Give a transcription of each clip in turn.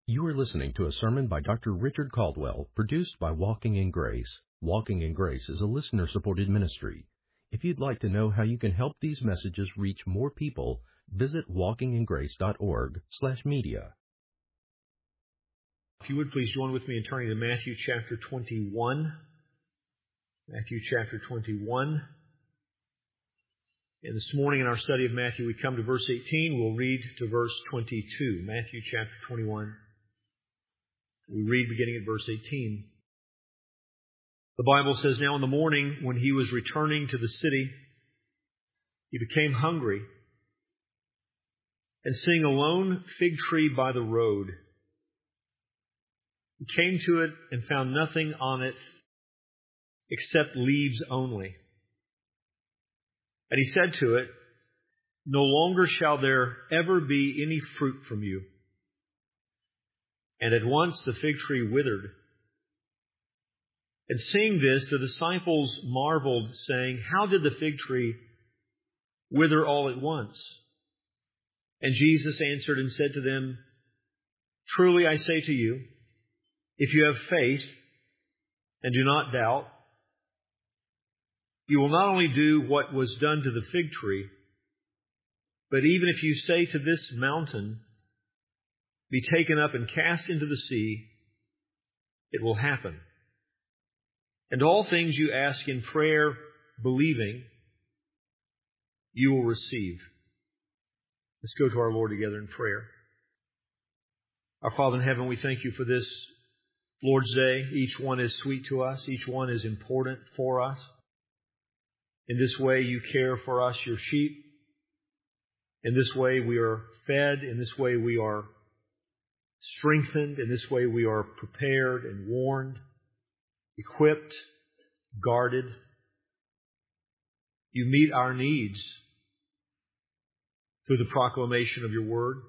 You are listening to a sermon by Dr. Richard Caldwell, produced by Walking in Grace. Walking in Grace is a listener-supported ministry. If you'd like to know how you can help these messages reach more people, visit walkingingrace.org/media. If you would please join with me in turning to Matthew chapter 21. Matthew chapter 21. And this morning in our study of Matthew, we come to verse 18. We'll read to verse 22. Matthew chapter 21. We read beginning at verse 18. The Bible says, "Now in the morning, when he was returning to the city, he became hungry. And seeing a lone fig tree by the road, he came to it and found nothing on it except leaves only. And he said to it, 'No longer shall there ever be any fruit from you.' And at once the fig tree withered. And seeing this, the disciples marveled, saying, 'How did the fig tree wither all at once?' And Jesus answered and said to them, 'Truly I say to you, if you have faith and do not doubt, you will not only do what was done to the fig tree, but even if you say to this mountain, be taken up and cast into the sea, it will happen. And all things you ask in prayer, believing, you will receive.'" Let's go to our Lord together in prayer. Our Father in heaven, we thank you for this Lord's Day. Each one is sweet to us. Each one is important for us. In this way, you care for us, your sheep. In this way, we are fed. In this way, we are strengthened. In this way, we are prepared and warned, equipped, guarded. You meet our needs through the proclamation of your word.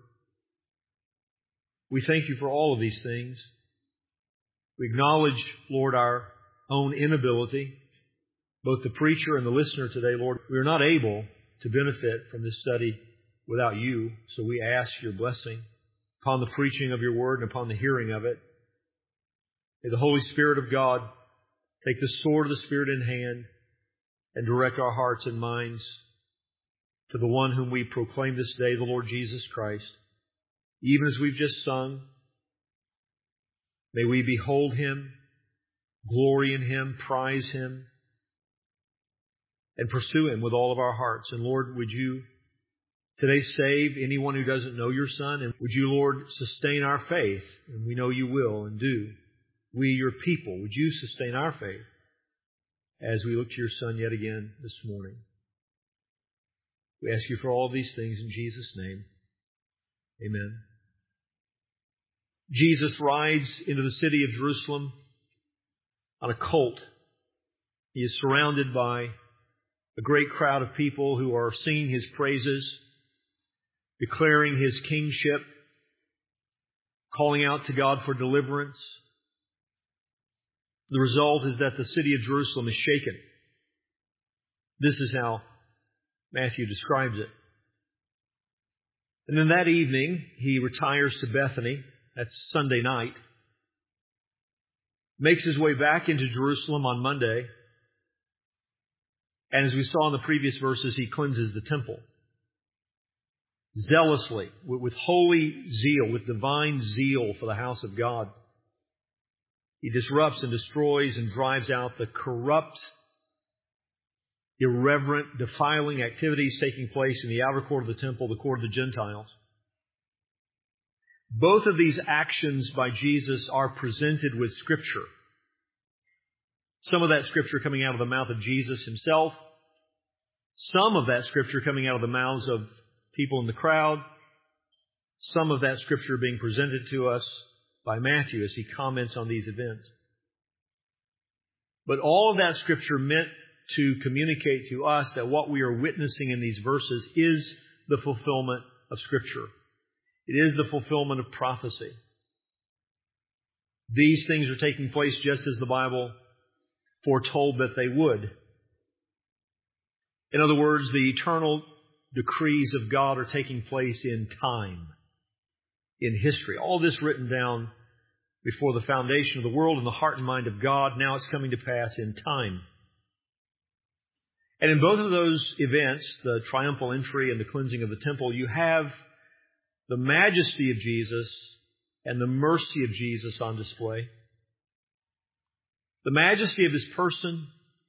We thank you for all of these things. We acknowledge, Lord, our own inability, both the preacher and the listener today. Lord, we are not able to benefit from this study without you, so we ask your blessing upon the preaching of your word and upon the hearing of it. May the Holy Spirit of God take the sword of the Spirit in hand and direct our hearts and minds to the one whom we proclaim this day, the Lord Jesus Christ. Even as we've just sung, may we behold Him, glory in Him, prize Him, and pursue Him with all of our hearts. And Lord, would you today save anyone who doesn't know your Son? And would you, Lord, sustain our faith? And we know you will and do. We, your people, would you sustain our faith as we look to your Son yet again this morning? We ask you for all of these things in Jesus' name. Amen. Jesus rides into the city of Jerusalem on a colt. He is surrounded by a great crowd of people who are singing His praises, declaring His kingship, calling out to God for deliverance. The result is that the city of Jerusalem is shaken. This is how Matthew describes it. And then that evening, He retires to Bethany. That's Sunday night. Makes His way back into Jerusalem on Monday. And as we saw in the previous verses, He cleanses the temple. Zealously, with holy zeal, with divine zeal for the house of God. He disrupts and destroys and drives out the corrupt, irreverent, defiling activities taking place in the outer court of the temple, the court of the Gentiles. Both of these actions by Jesus are presented with Scripture. Some of that Scripture coming out of the mouth of Jesus Himself. Some of that Scripture coming out of the mouths of people in the crowd. Some of that Scripture being presented to us by Matthew as he comments on these events. But all of that Scripture meant to communicate to us that what we are witnessing in these verses is the fulfillment of Scripture. It is the fulfillment of prophecy. These things are taking place just as the Bible foretold that they would. In other words, the eternal decrees of God are taking place in time. in history. All this written down before the foundation of the world in the heart and mind of God. Now it's coming to pass in time. And in both of those events, the triumphal entry and the cleansing of the temple, you have the majesty of Jesus and the mercy of Jesus on display. The majesty of His person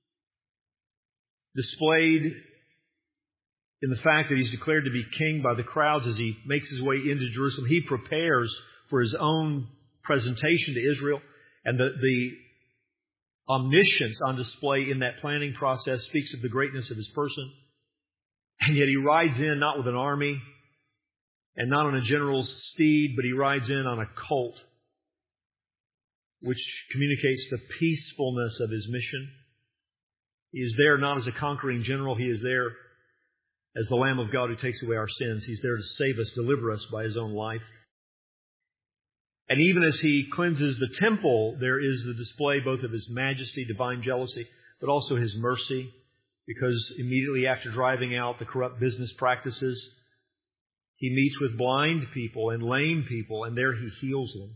displayed in the fact that He's declared to be king by the crowds as He makes His way into Jerusalem. He prepares for His own presentation to Israel. And the omniscience on display in that planning process speaks of the greatness of His person. And yet He rides in not with an army and not on a general's steed, but He rides in on a colt, which communicates the peacefulness of His mission. He is there not as a conquering general. He is there as the Lamb of God who takes away our sins. He's there to save us, deliver us by His own life. And even as He cleanses the temple, there is the display both of His majesty, divine jealousy, but also His mercy, because immediately after driving out the corrupt business practices, He meets with blind people and lame people, and there He heals them.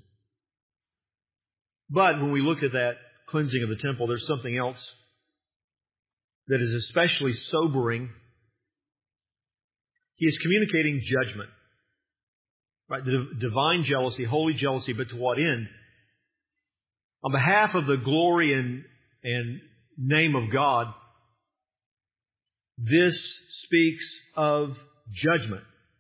But when we look at that cleansing of the temple, there's something else that is especially sobering. He is communicating judgment. Right? The divine jealousy, holy jealousy, but to what end? On behalf of the glory and name of God, this speaks of judgment.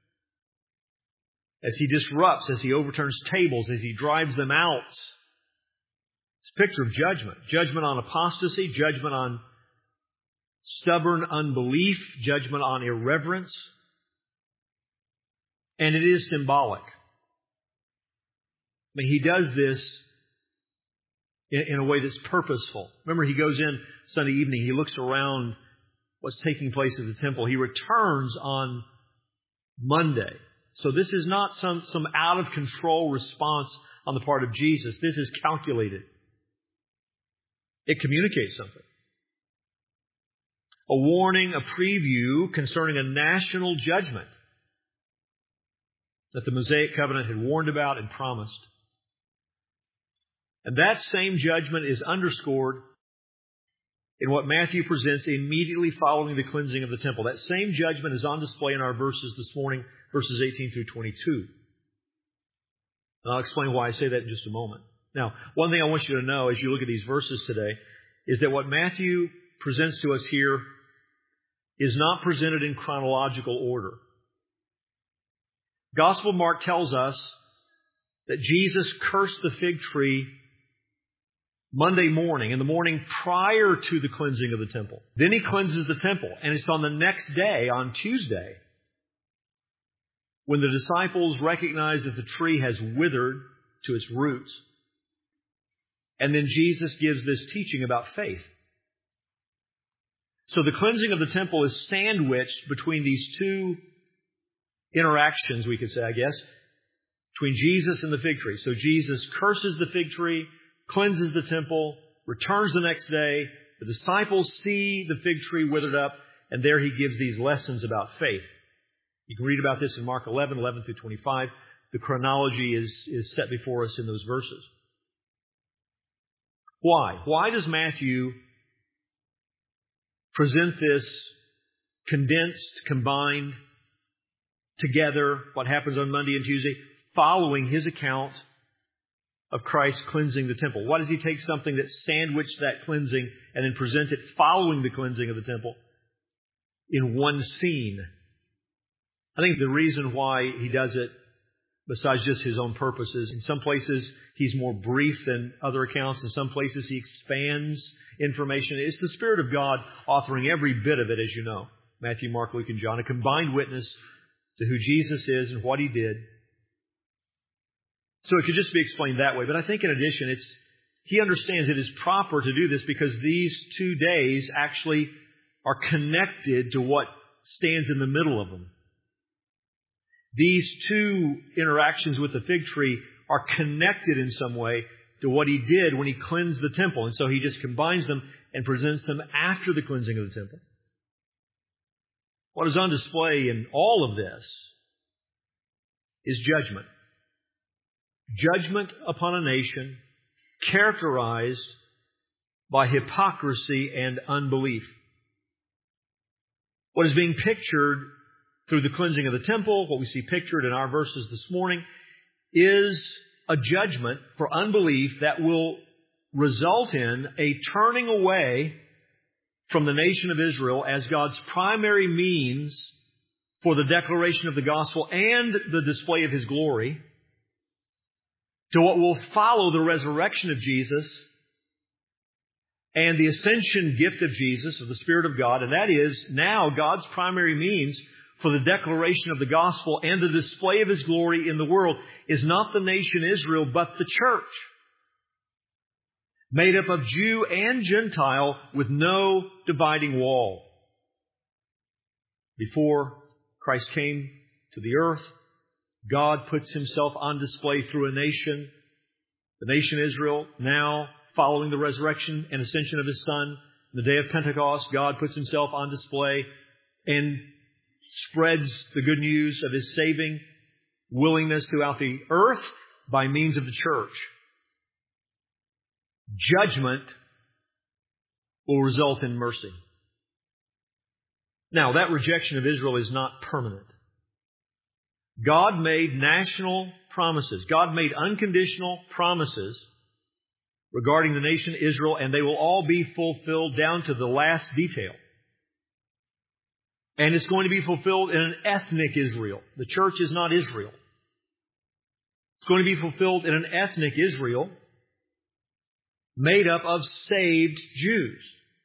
As He disrupts, as He overturns tables, as He drives them out. It's a picture of judgment. Judgment on apostasy, judgment on stubborn unbelief, judgment on irreverence. And it is symbolic. I mean, He does this in a way that's purposeful. Remember, He goes in Sunday evening, He looks around what's taking place at the temple. He returns on Monday. So this is not some out-of-control response on the part of Jesus. This is calculated. It communicates something. A warning, a preview concerning a national judgment that the Mosaic covenant had warned about and promised. And that same judgment is underscored in what Matthew presents immediately following the cleansing of the temple. That same judgment is on display in our verses this morning, verses 18 through 22. And I'll explain why I say that in just a moment. Now, one thing I want you to know as you look at these verses today is that what Matthew presents to us here is not presented in chronological order. Gospel Mark tells us that Jesus cursed the fig tree Monday morning, in the morning prior to the cleansing of the temple. Then He cleanses the temple, and it's on the next day, on Tuesday, when the disciples recognize that the tree has withered to its roots. And then Jesus gives this teaching about faith. So the cleansing of the temple is sandwiched between these two interactions, we could say, I guess, between Jesus and the fig tree. So Jesus curses the fig tree, cleanses the temple, returns the next day. The disciples see the fig tree withered up, and there He gives these lessons about faith. You can read about this in Mark 11 through 25. The chronology is set before us in those verses. Why? Why does Matthew present this condensed, combined, together, what happens on Monday and Tuesday, following his account of Christ cleansing the temple? Why does He take something that sandwiched that cleansing and then present it following the cleansing of the temple in one scene? I think the reason why He does it, besides just His own purposes, in some places He's more brief than other accounts. In some places He expands information. It's the Spirit of God authoring every bit of it, as you know. Matthew, Mark, Luke, and John, a combined witness to who Jesus is and what He did. So it could just be explained that way. But I think in addition, He understands it is proper to do this because these 2 days actually are connected to what stands in the middle of them. These two interactions with the fig tree are connected in some way to what He did when He cleansed the temple. And so He just combines them and presents them after the cleansing of the temple. What is on display in all of this is judgment. judgment upon a nation characterized by hypocrisy and unbelief. What is being pictured through the cleansing of the temple, what we see pictured in our verses this morning, is a judgment for unbelief that will result in a turning away from the nation of Israel as God's primary means for the declaration of the gospel and the display of His glory, to what will follow the resurrection of Jesus and the ascension gift of Jesus, of the Spirit of God, and that is now God's primary means for the declaration of the gospel and the display of His glory in the world is not the nation Israel, but the church, made up of Jew and Gentile with no dividing wall. Before Christ came to the earth, God puts Himself on display through a nation, the nation Israel. Now, following the resurrection and ascension of His Son, the day of Pentecost, God puts Himself on display and spreads the good news of His saving willingness throughout the earth by means of the church. Judgment will result in mercy. Now, that rejection of Israel is not permanent. God made national promises. God made unconditional promises regarding the nation Israel, and they will all be fulfilled down to the last detail. And it's going to be fulfilled in an ethnic Israel. The church is not Israel. It's going to be fulfilled in an ethnic Israel made up of saved Jews.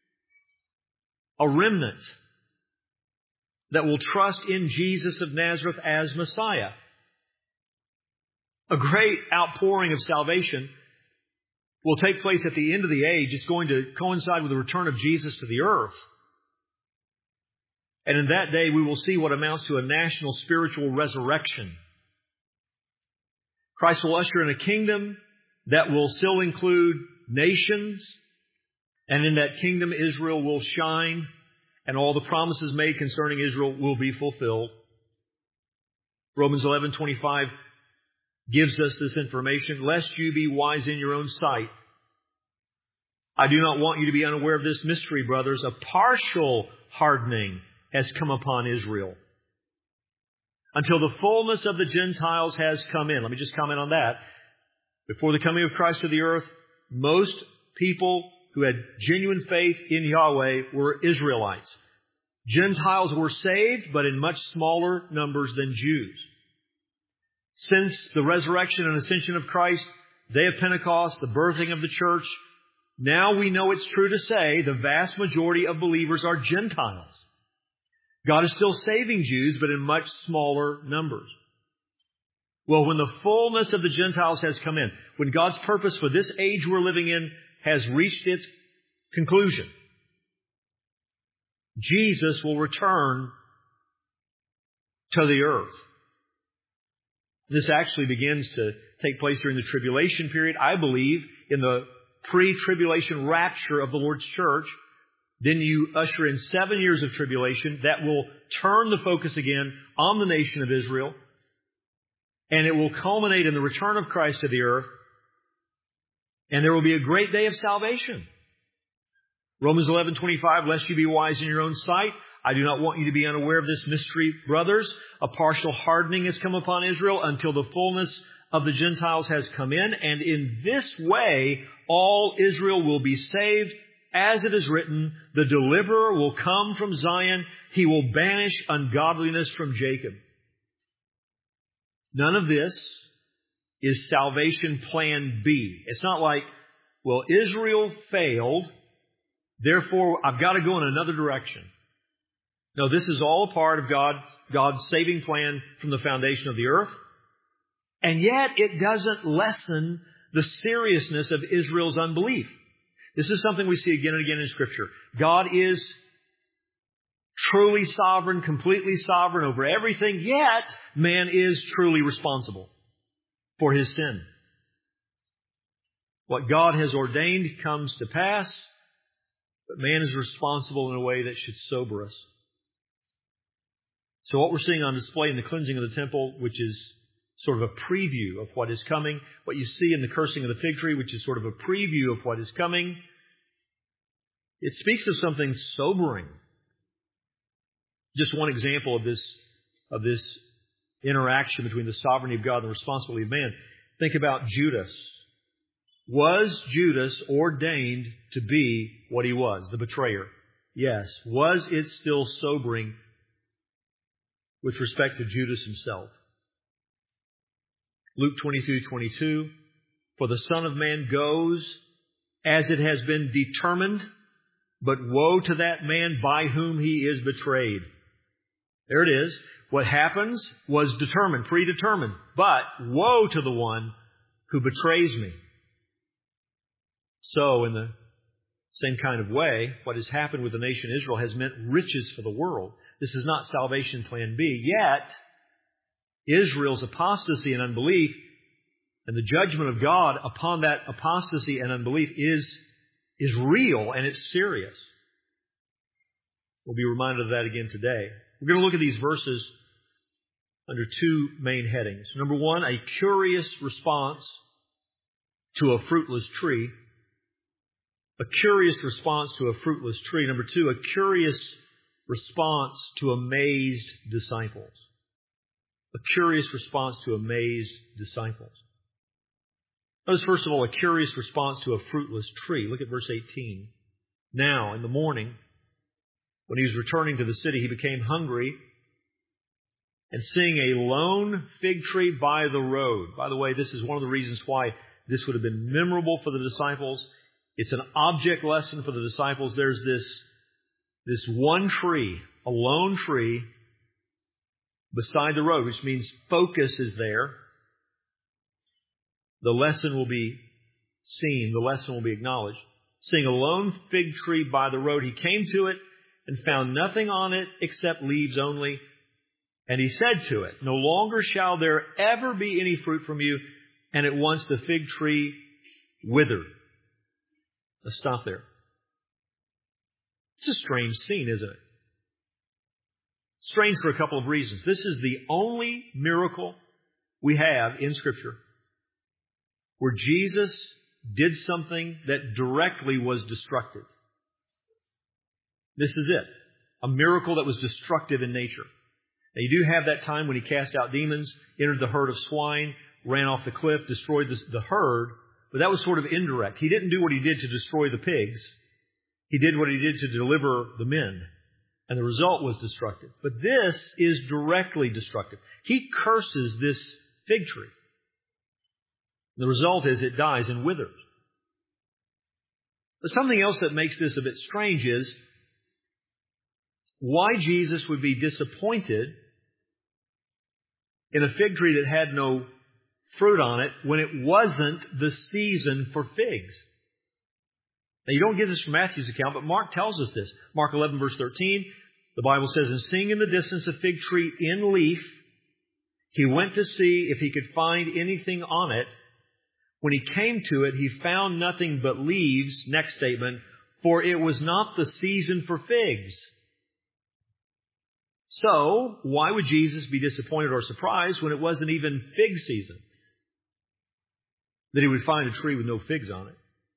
A remnant that will trust in Jesus of Nazareth as Messiah. A great outpouring of salvation will take place at the end of the age. It's going to coincide with the return of Jesus to the earth. And in that day, we will see what amounts to a national spiritual resurrection. Christ will usher in a kingdom that will still include nations. And in that kingdom, Israel will shine. And all the promises made concerning Israel will be fulfilled. Romans 11:25 gives us this information. Lest you be wise in your own sight. I do not want you to be unaware of this mystery, brothers. A partial hardening has come upon Israel until the fullness of the Gentiles has come in. Let me just comment on that. Before the coming of Christ to the earth, most people who had genuine faith in Yahweh were Israelites. Gentiles were saved, but in much smaller numbers than Jews. Since the resurrection and ascension of Christ, day of Pentecost, the birthing of the church, now we know it's true to say the vast majority of believers are Gentiles. God is still saving Jews, but in much smaller numbers. Well, when the fullness of the Gentiles has come in, when God's purpose for this age we're living in has reached its conclusion, Jesus will return to the earth. This actually begins to take place during the tribulation period. I believe in the pre-tribulation rapture of the Lord's church. Then you usher in 7 years of tribulation that will turn the focus again on the nation of Israel. And it will culminate in the return of Christ to the earth. And there will be a great day of salvation. Romans 11:25, lest you be wise in your own sight. I do not want you to be unaware of this mystery, brothers. A partial hardening has come upon Israel until the fullness of the Gentiles has come in. And in this way, all Israel will be saved. As it is written, the deliverer will come from Zion. He will banish ungodliness from Jacob. None of this is salvation plan B. It's not like, well, Israel failed, therefore I've got to go in another direction. No, this is all a part of God's saving plan from the foundation of the earth. And yet it doesn't lessen the seriousness of Israel's unbelief. This is something we see again and again in Scripture. God is truly sovereign, completely sovereign over everything, yet man is truly responsible for his sin. What God has ordained comes to pass, but man is responsible in a way that should sober us. So what we're seeing on display in the cleansing of the temple, which is sort of a preview of what is coming. What you see in the cursing of the fig tree, which is sort of a preview of what is coming, it speaks of something sobering. Just one example of this interaction between the sovereignty of God and the responsibility of man. Think about Judas. Was Judas ordained to be what he was, the betrayer? Yes. Was it still sobering with respect to Judas himself? Luke 22:22, for the Son of Man goes as it has been determined, but woe to that man by whom he is betrayed. There it is. What happens was determined, predetermined, but woe to the one who betrays me. So, in the same kind of way, what has happened with the nation Israel has meant riches for the world. This is not salvation plan B. Yet, Israel's apostasy and unbelief and the judgment of God upon that apostasy and unbelief is real and it's serious. We'll be reminded of that again today. We're going to look at these verses under two main headings. Number one, a curious response to a fruitless tree. A curious response to a fruitless tree. Number two, a curious response to amazed disciples. A curious response to amazed disciples. Notice, first of all, a curious response to a fruitless tree. Look at verse 18. Now, in the morning, when he was returning to the city, he became hungry, and seeing a lone fig tree by the road. By the way, this is one of the reasons why this would have been memorable for the disciples. It's an object lesson for the disciples. There's this one tree, a lone tree, beside the road, which means focus is there. The lesson will be seen. The lesson will be acknowledged. Seeing a lone fig tree by the road, he came to it and found nothing on it except leaves only. And he said to it, no longer shall there ever be any fruit from you. And at once the fig tree withered. Let's stop there. It's a strange scene, isn't it? Strange for a couple of reasons. This is the only miracle we have in Scripture where Jesus did something that directly was destructive. This is it. A miracle that was destructive in nature. Now, you do have that time when he cast out demons, entered the herd of swine, ran off the cliff, destroyed the herd, but that was sort of indirect. He didn't do what he did to destroy the pigs. He did what he did to deliver the men. And the result was destructive. But this is directly destructive. He curses this fig tree. The result is it dies and withers. But something else that makes this a bit strange is why Jesus would be disappointed in a fig tree that had no fruit on it when it wasn't the season for figs. Now, you don't get this from Matthew's account, but Mark tells us this. Mark 11, verse 13, the Bible says, and seeing in the distance a fig tree in leaf, he went to see if he could find anything on it. When he came to it, he found nothing but leaves. Next statement, for it was not the season for figs. So, why would Jesus be disappointed or surprised when it wasn't even fig season? That he would find a tree with no figs on it.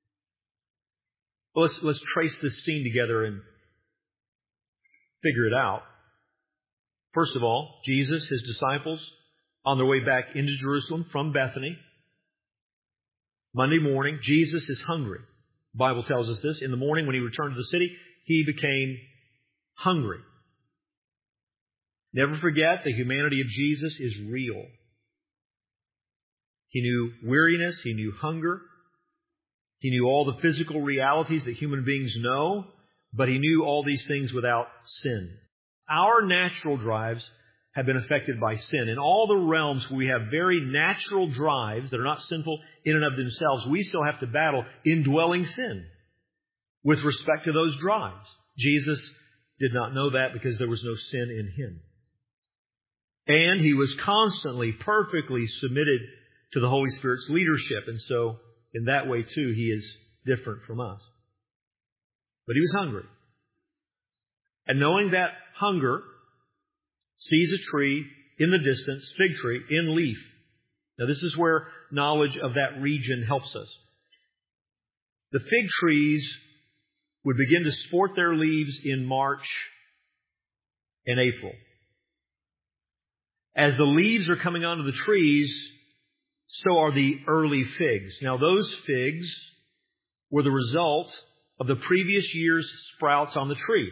Well, let's trace this scene together and figure it out. First of all, Jesus, his disciples, on their way back into Jerusalem from Bethany. Monday morning, Jesus is hungry. The Bible tells us this. In the morning when he returned to the city, he became hungry. Never forget the humanity of Jesus is real. He knew weariness. He knew hunger. He knew all the physical realities that human beings know, but he knew all these things without sin. Our natural drives have been affected by sin. In all the realms where we have very natural drives that are not sinful in and of themselves, we still have to battle indwelling sin with respect to those drives. Jesus did not know that because there was no sin in him. And he was constantly, perfectly submitted to the Holy Spirit's leadership. And so, in that way, too, he is different from us. But he was hungry. And knowing that hunger, sees a tree in the distance, fig tree, in leaf. Now, this is where knowledge of that region helps us. The fig trees would begin to sport their leaves in March and April. As the leaves are coming onto the trees, so are the early figs. Now, those figs were the result of the previous year's sprouts on the tree.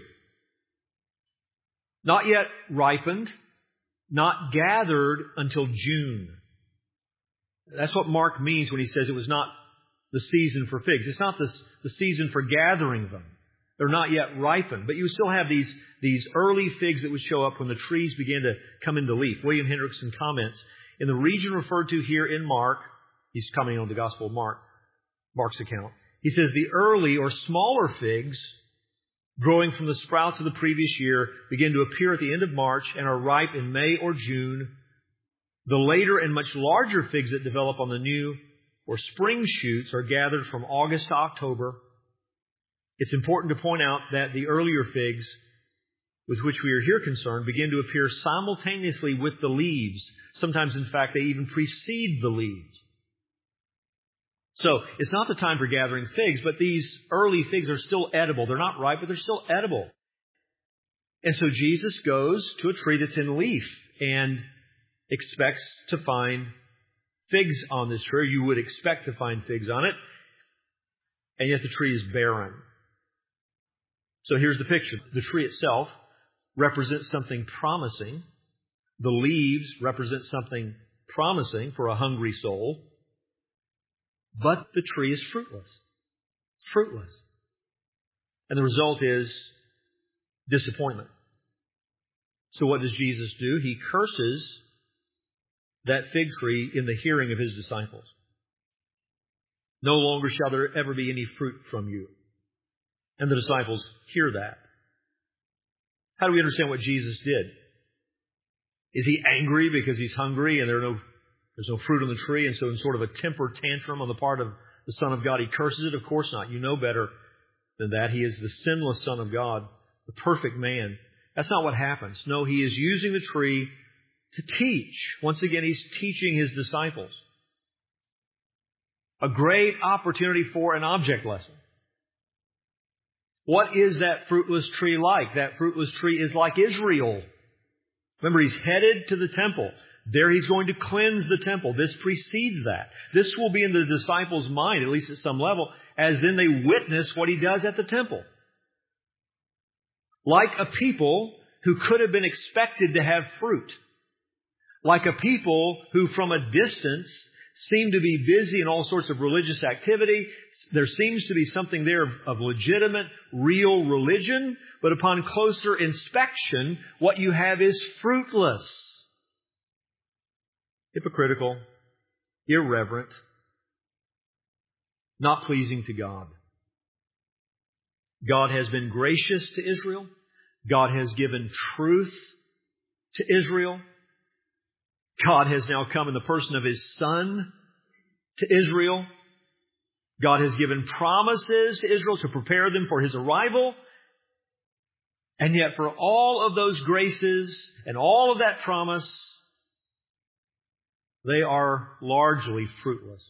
Not yet ripened, not gathered until June. That's what Mark means when he says it was not the season for figs. It's not the season for gathering them. They're not yet ripened. But you still have these early figs that would show up when the trees began to come into leaf. William Hendrickson comments, in the region referred to here in Mark, he's commenting on the Gospel of Mark, Mark's account, he says the early or smaller figs growing from the sprouts of the previous year begin to appear at the end of March and are ripe in May or June. The later and much larger figs that develop on the new or spring shoots are gathered from August to October. It's important to point out that the earlier figs with which we are here concerned begin to appear simultaneously with the leaves. Sometimes, in fact, they even precede the leaves. So, it's not the time for gathering figs, but these early figs are still edible. They're not ripe, but they're still edible. And so Jesus goes to a tree that's in leaf and expects to find figs on this tree. You would expect to find figs on it. And yet the tree is barren. So here's the picture. The tree itself represents something promising. The leaves represent something promising for a hungry soul. But the tree is fruitless. It's fruitless. And the result is disappointment. So what does Jesus do? He curses that fig tree in the hearing of His disciples. No longer shall there ever be any fruit from you. And the disciples hear that. How do we understand what Jesus did? Is He angry because He's hungry and there's no fruit on the tree, and so in sort of a temper tantrum on the part of the Son of God, He curses it? Of course not. You know better than that. He is the sinless Son of God, the perfect man. That's not what happens. No, He is using the tree to teach. Once again, He's teaching His disciples. A great opportunity for an object lesson. What is that fruitless tree like? That fruitless tree is like Israel. Remember, He's headed to the temple. There He's going to cleanse the temple. This precedes that. This will be in the disciples' mind, at least at some level, as then they witness what He does at the temple. Like a people who could have been expected to have fruit. Like a people who from a distance seem to be busy in all sorts of religious activity. There seems to be something there of legitimate, real religion. But upon closer inspection, what you have is fruitless. Hypocritical, irreverent, not pleasing to God. God has been gracious to Israel. God has given truth to Israel. God has now come in the person of His Son to Israel. God has given promises to Israel to prepare them for His arrival. And yet for all of those graces and all of that promise, they are largely fruitless.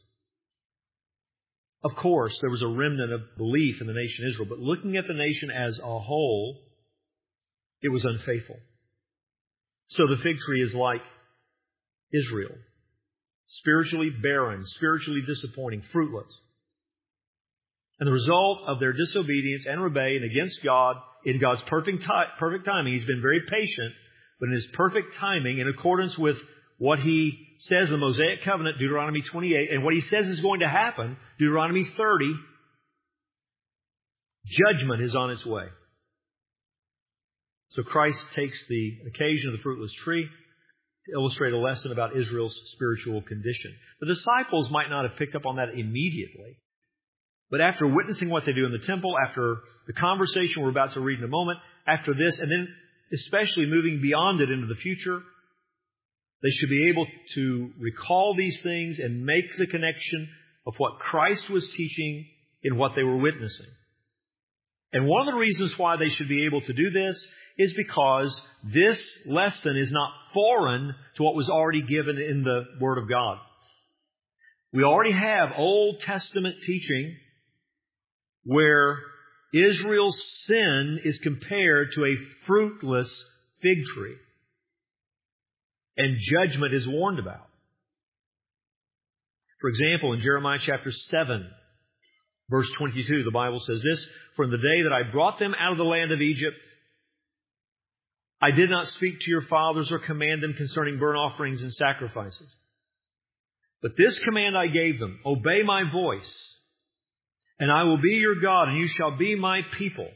Of course, there was a remnant of belief in the nation Israel, but looking at the nation as a whole, it was unfaithful. So the fig tree is like Israel. Spiritually barren, spiritually disappointing, fruitless. And the result of their disobedience and rebellion against God, in God's perfect timing, He's been very patient, but in His perfect timing, in accordance with what He says in the Mosaic Covenant, Deuteronomy 28, and what He says is going to happen, Deuteronomy 30, judgment is on its way. So Christ takes the occasion of the fruitless tree to illustrate a lesson about Israel's spiritual condition. The disciples might not have picked up on that immediately, but after witnessing what they do in the temple, after the conversation we're about to read in a moment, after this, and then especially moving beyond it into the future, they should be able to recall these things and make the connection of what Christ was teaching in what they were witnessing. And one of the reasons why they should be able to do this is because this lesson is not foreign to what was already given in the Word of God. We already have Old Testament teaching where Israel's sin is compared to a fruitless fig tree. And judgment is warned about. For example, in Jeremiah chapter 7, verse 22, the Bible says this, "For in the day that I brought them out of the land of Egypt, I did not speak to your fathers or command them concerning burnt offerings and sacrifices. But this command I gave them, obey my voice, and I will be your God, and you shall be my people,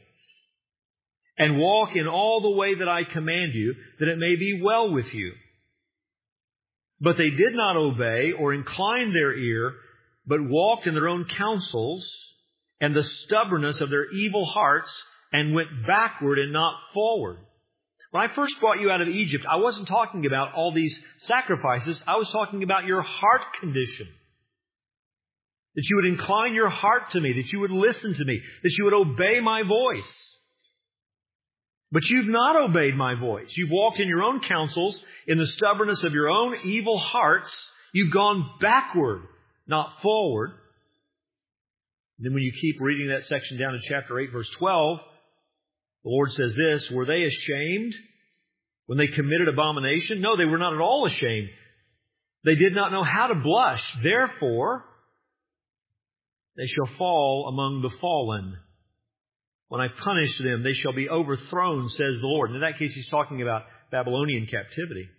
and walk in all the way that I command you, that it may be well with you. But they did not obey or incline their ear, but walked in their own counsels and the stubbornness of their evil hearts, and went backward and not forward." When I first brought you out of Egypt, I wasn't talking about all these sacrifices. I was talking about your heart condition. That you would incline your heart to me, that you would listen to me, that you would obey my voice. But you've not obeyed my voice. You've walked in your own counsels, in the stubbornness of your own evil hearts. You've gone backward, not forward. And then when you keep reading that section down in chapter 8, verse 12, the Lord says this, "Were they ashamed when they committed abomination? No, they were not at all ashamed. They did not know how to blush. Therefore, they shall fall among the fallen. When I punish them, they shall be overthrown, says the Lord." And in that case, he's talking about Babylonian captivity.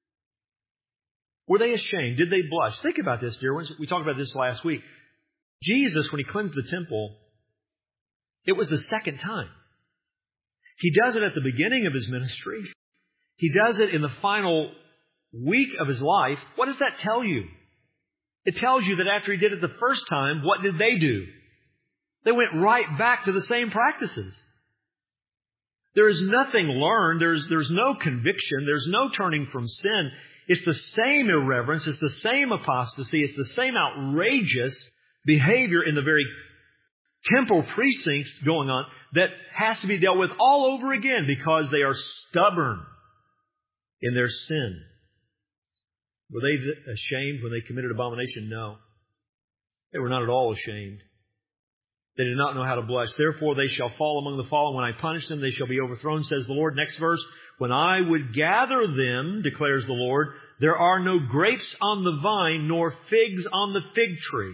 Were they ashamed? Did they blush? Think about this, dear ones. We talked about this last week. Jesus, when he cleansed the temple, it was the second time. He does it at the beginning of his ministry. He does it in the final week of his life. What does that tell you? It tells you that after he did it the first time, what did they do? They went right back to the same practices. There is nothing learned. There's no conviction. There's no turning from sin. It's the same irreverence. It's the same apostasy. It's the same outrageous behavior in the very temple precincts going on that has to be dealt with all over again because they are stubborn in their sin. Were they ashamed when they committed abomination? No. They were not at all ashamed. They did not know how to blush. "Therefore they shall fall among the fallen. When I punish them, they shall be overthrown, says the Lord." Next verse. "When I would gather them, declares the Lord, there are no grapes on the vine, nor figs on the fig tree.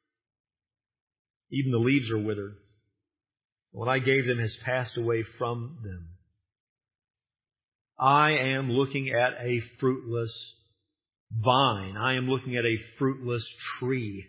Even the leaves are withered. What I gave them has passed away from them." I am looking at a fruitless vine. I am looking at a fruitless tree.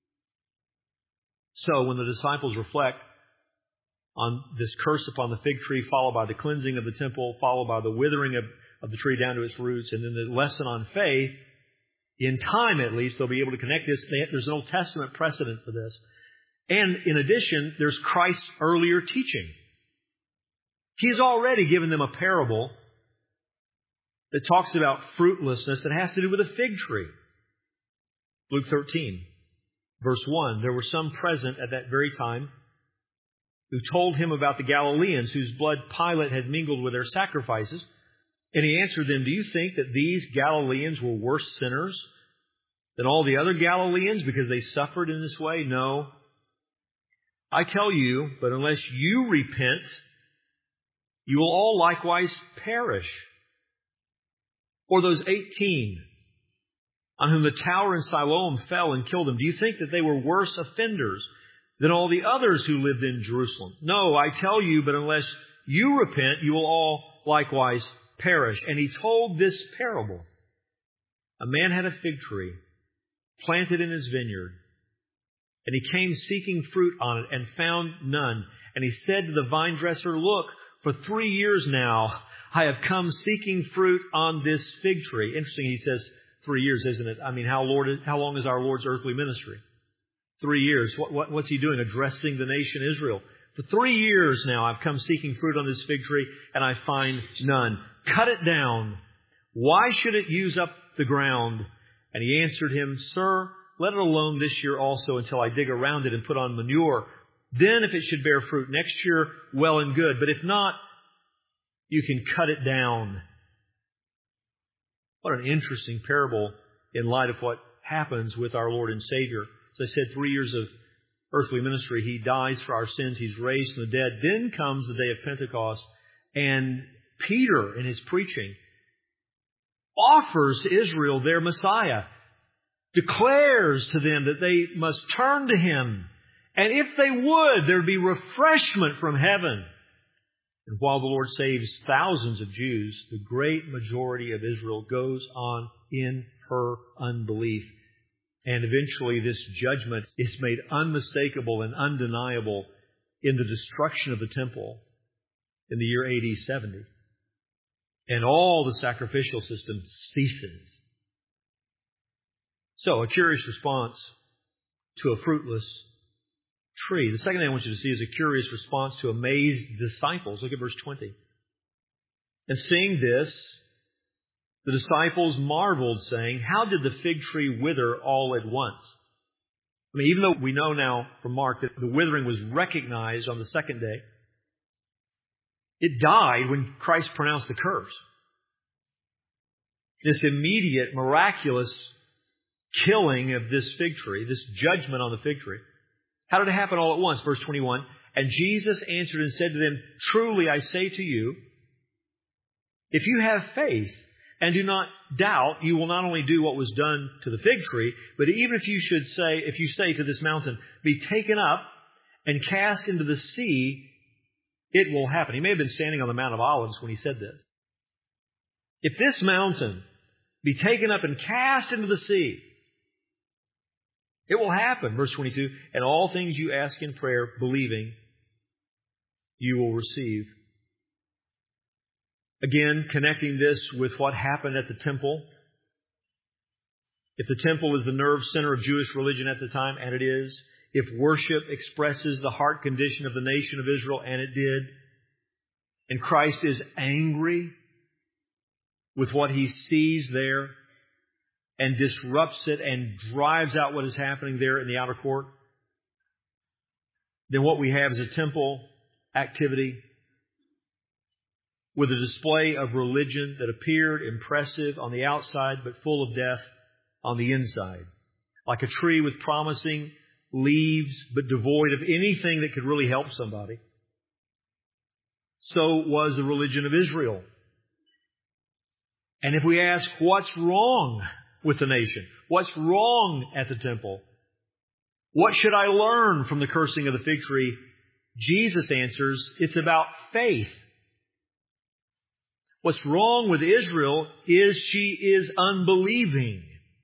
So when the disciples reflect on this curse upon the fig tree, followed by the cleansing of the temple, followed by the withering of the tree down to its roots, and then the lesson on faith, in time at least, they'll be able to connect this. There's an Old Testament precedent for this. And in addition, there's Christ's earlier teaching. He's already given them a parable that talks about fruitlessness that has to do with a fig tree. Luke 13, verse 1. "There were some present at that very time who told him about the Galileans whose blood Pilate had mingled with their sacrifices. And he answered them, 'Do you think that these Galileans were worse sinners than all the other Galileans because they suffered in this way? No. I tell you, but unless you repent, you will all likewise perish. Or those 18 on whom the tower in Siloam fell and killed them, do you think that they were worse offenders than all the others who lived in Jerusalem? No, I tell you, but unless you repent, you will all likewise perish.' And he told this parable. A man had a fig tree planted in his vineyard, and he came seeking fruit on it and found none. And he said to the vine dresser, 'Look, for 3 years now I have come seeking fruit on this fig tree.'" Interesting, he says 3 years, isn't it? I mean, how long is our Lord's earthly ministry? 3 years. What's he doing? Addressing the nation Israel. "For 3 years now I've come seeking fruit on this fig tree, and I find none. Cut it down. Why should it use up the ground?" And he answered him, "Sir, let it alone this year also until I dig around it and put on manure. Then if it should bear fruit next year, well and good. But if not, you can cut it down." What an interesting parable in light of what happens with our Lord and Savior. As I said, 3 years of earthly ministry. He dies for our sins. He's raised from the dead. Then comes the day of Pentecost, and Peter, in his preaching, offers to Israel their Messiah, declares to them that they must turn to Him. And if they would, there would be refreshment from heaven. And while the Lord saves thousands of Jews, the great majority of Israel goes on in her unbelief. And eventually this judgment is made unmistakable and undeniable in the destruction of the temple in the year AD 70. And all the sacrificial system ceases. So, a curious response to a fruitless tree. The second thing I want you to see is a curious response to amazed disciples. Look at verse 20. And seeing this, the disciples marveled, saying, "How did the fig tree wither all at once?" I mean, even though we know now from Mark that the withering was recognized on the second day, it died when Christ pronounced the curse. This immediate, miraculous killing of this fig tree, this judgment on the fig tree. How did it happen all at once? Verse 21, "And Jesus answered and said to them, Truly I say to you, if you have faith and do not doubt, you will not only do what was done to the fig tree, but even if you say to this mountain, be taken up and cast into the sea, it will happen." He may have been standing on the Mount of Olives when he said this. If this mountain be taken up and cast into the sea, it will happen. Verse 22, "And all things you ask in prayer, believing, you will receive." Again, connecting this with what happened at the temple. If the temple is the nerve center of Jewish religion at the time, and it is, if worship expresses the heart condition of the nation of Israel, and it did, and Christ is angry with what He sees there, and disrupts it and drives out what is happening there in the outer court, then what we have is a temple activity with a display of religion that appeared impressive on the outside but full of death on the inside. Like a tree with promising leaves but devoid of anything that could really help somebody. So was the religion of Israel. And if we ask, what's wrong with the nation? What's wrong at the temple? What should I learn from the cursing of the fig tree? Jesus answers, it's about faith. What's wrong with Israel is she is unbelieving.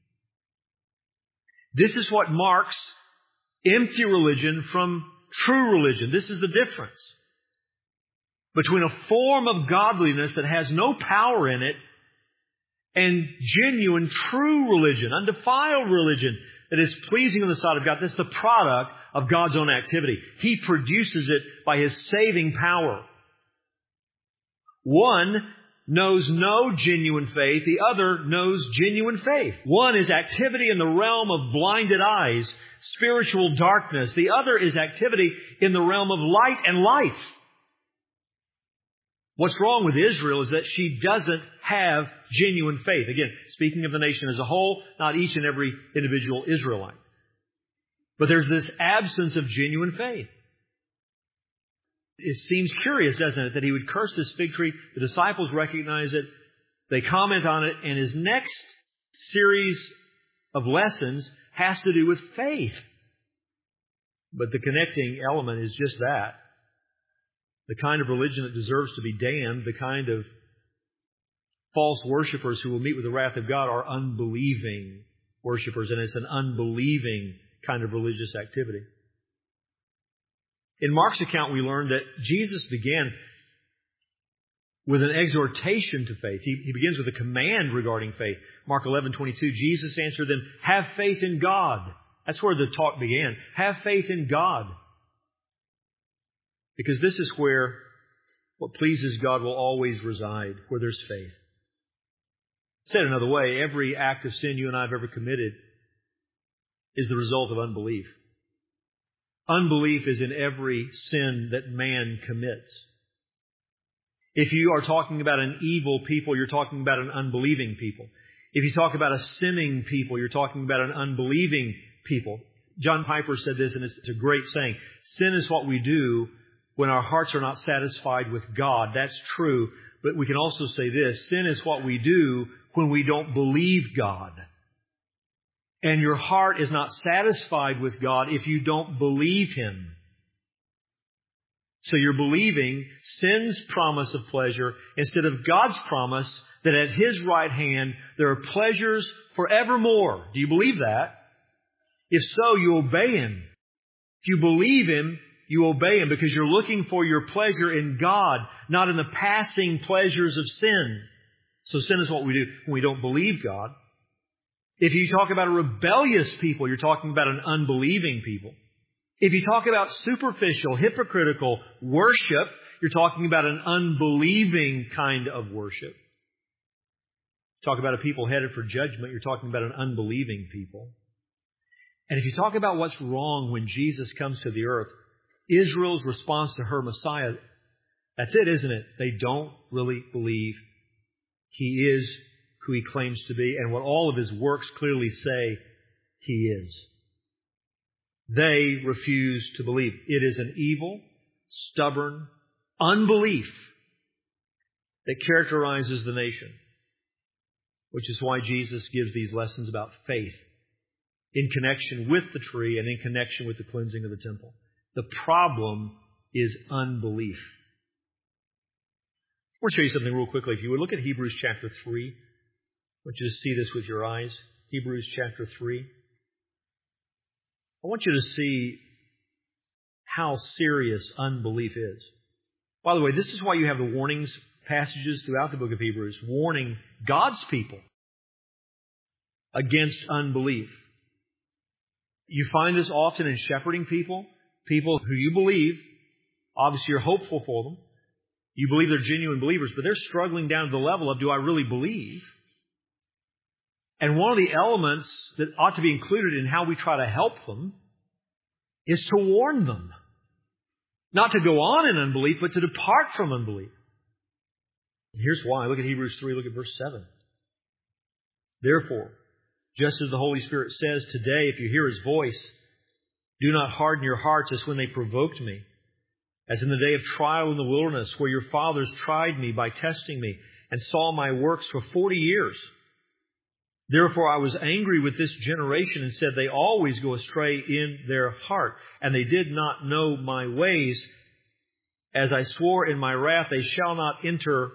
This is what marks empty religion from true religion. This is the difference between a form of godliness that has no power in it and genuine, true religion, undefiled religion that is pleasing in the sight of God. That's the product of God's own activity. He produces it by His saving power. One knows no genuine faith. The other knows genuine faith. One is activity in the realm of blinded eyes, spiritual darkness. The other is activity in the realm of light and life. What's wrong with Israel is that she doesn't have genuine faith. Again, speaking of the nation as a whole, not each and every individual Israelite. But there's this absence of genuine faith. It seems curious, doesn't it, that He would curse this fig tree. The disciples recognize it. They comment on it. And His next series of lessons has to do with faith. But the connecting element is just that. The kind of religion that deserves to be damned, the kind of false worshipers who will meet with the wrath of God are unbelieving worshipers, and it's an unbelieving kind of religious activity. In Mark's account, we learn that Jesus began with an exhortation to faith. He begins with a command regarding faith. Mark 11:22, Jesus answered them, "Have faith in God." That's where the talk began. Have faith in God. Because this is where what pleases God will always reside, where there's faith. Said another way, every act of sin you and I have ever committed is the result of unbelief. Unbelief is in every sin that man commits. If you are talking about an evil people, you're talking about an unbelieving people. If you talk about a sinning people, you're talking about an unbelieving people. John Piper said this, and it's a great saying. Sin is what we do when our hearts are not satisfied with God. That's true. But we can also say this. Sin is what we do when we don't believe God. And your heart is not satisfied with God if you don't believe Him. So you're believing sin's promise of pleasure instead of God's promise that at His right hand there are pleasures forevermore. Do you believe that? If so, you obey Him. If you believe Him, you obey Him because you're looking for your pleasure in God, not in the passing pleasures of sin. So sin is what we do when we don't believe God. If you talk about a rebellious people, you're talking about an unbelieving people. If you talk about superficial, hypocritical worship, you're talking about an unbelieving kind of worship. Talk about a people headed for judgment, you're talking about an unbelieving people. And if you talk about what's wrong when Jesus comes to the earth, Israel's response to her Messiah, that's it, isn't it? They don't really believe He is who He claims to be and what all of His works clearly say He is. They refuse to believe. It is an evil, stubborn unbelief that characterizes the nation, which is why Jesus gives these lessons about faith in connection with the tree and in connection with the cleansing of the temple. The problem is unbelief. I want to show you something real quickly. If you would look at Hebrews chapter 3, I want you to see this with your eyes. Hebrews chapter 3. I want you to see how serious unbelief is. By the way, this is why you have the warnings passages throughout the book of Hebrews, warning God's people against unbelief. You find this often in shepherding people, people who you believe, obviously you're hopeful for them. You believe they're genuine believers, but they're struggling down to the level of, do I really believe? And one of the elements that ought to be included in how we try to help them is to warn them. Not to go on in unbelief, but to depart from unbelief. And here's why. Look at Hebrews 3, look at verse 7. Therefore, just as the Holy Spirit says today, if you hear His voice, do not harden your hearts as when they provoked me, as in the day of trial in the wilderness, where your fathers tried me by testing me and saw my works for 40 years. Therefore I was angry with this generation and said, they always go astray in their heart, and they did not know my ways. As I swore in my wrath, they shall not enter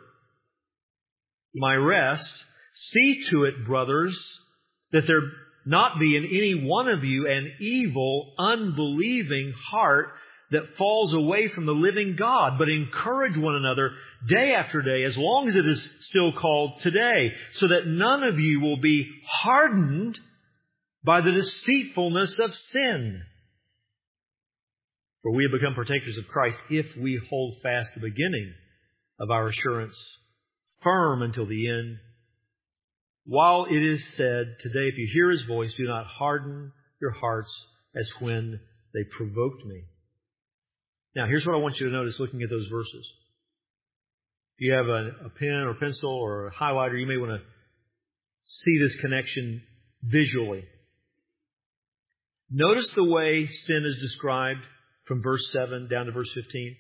my rest. See to it, brothers, that there not be in any one of you an evil, unbelieving heart that falls away from the living God, but encourage one another day after day, as long as it is still called today, so that none of you will be hardened by the deceitfulness of sin. For we have become partakers of Christ if we hold fast the beginning of our assurance firm until the end. While it is said today, if you hear His voice, do not harden your hearts as when they provoked me. Now, here's what I want you to notice looking at those verses. If you have a pen or pencil or a highlighter, you may want to see this connection visually. Notice the way sin is described from verse 7 down to verse 15.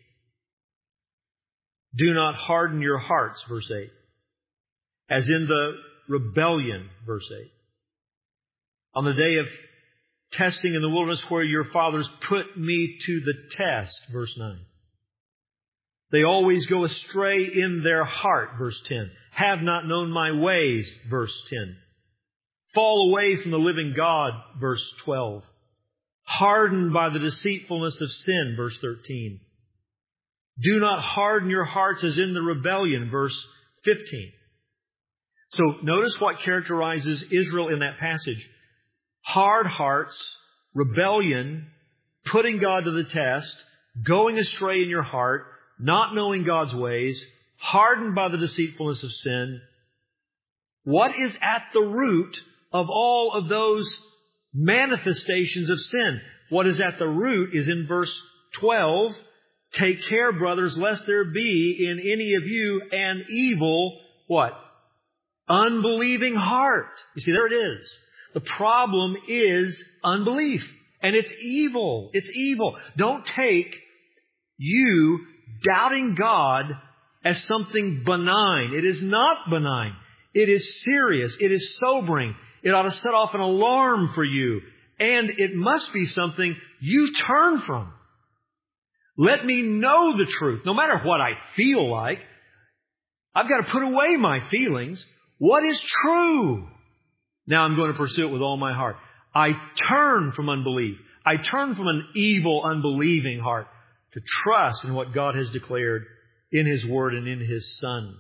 Do not harden your hearts, verse 8. As in the rebellion, verse 8. On the day of testing in the wilderness where your fathers put me to the test, verse 9. They always go astray in their heart, verse 10. Have not known my ways, verse 10. Fall away from the living God, verse 12. Hardened by the deceitfulness of sin, verse 13. Do not harden your hearts as in the rebellion, verse 15. So notice what characterizes Israel in that passage. Hard hearts, rebellion, putting God to the test, going astray in your heart, not knowing God's ways, hardened by the deceitfulness of sin. What is at the root of all of those manifestations of sin? What is at the root is in verse 12. Take care, brothers, lest there be in any of you an evil, what? unbelieving heart. You see, there it is. The problem is unbelief. And it's evil. It's evil. Don't take you doubting God as something benign. It is not benign. It is serious. It is sobering. It ought to set off an alarm for you. And it must be something you turn from. Let me know the truth. No matter what I feel like, I've got to put away my feelings. What is true? Now I'm going to pursue it with all my heart. I turn from unbelief. I turn from an evil, unbelieving heart to trust in what God has declared in His Word and in His Son.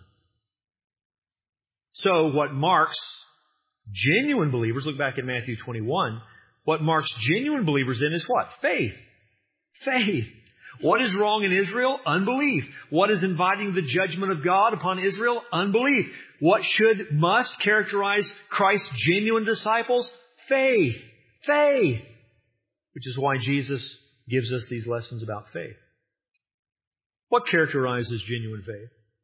So what marks genuine believers, look back at Matthew 21, what marks genuine believers in is what? Faith. Faith. What is wrong in Israel? Unbelief. What is inviting the judgment of God upon Israel? Unbelief. What must characterize Christ's genuine disciples? Faith. Faith. Which is why Jesus gives us these lessons about faith. What characterizes genuine faith?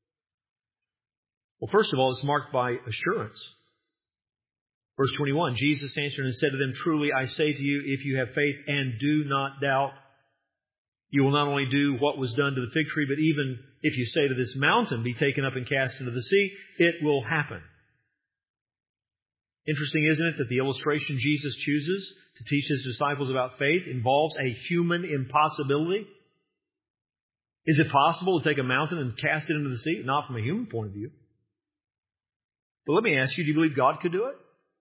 Well, first of all, it's marked by assurance. Verse 21, Jesus answered and said to them, "Truly I say to you, if you have faith and do not doubt, you will not only do what was done to the fig tree, but even if you say to this mountain, be taken up and cast into the sea, it will happen." Interesting, isn't it, that the illustration Jesus chooses to teach His disciples about faith involves a human impossibility? Is it possible to take a mountain and cast it into the sea? Not from a human point of view. But let me ask you, do you believe God could do it?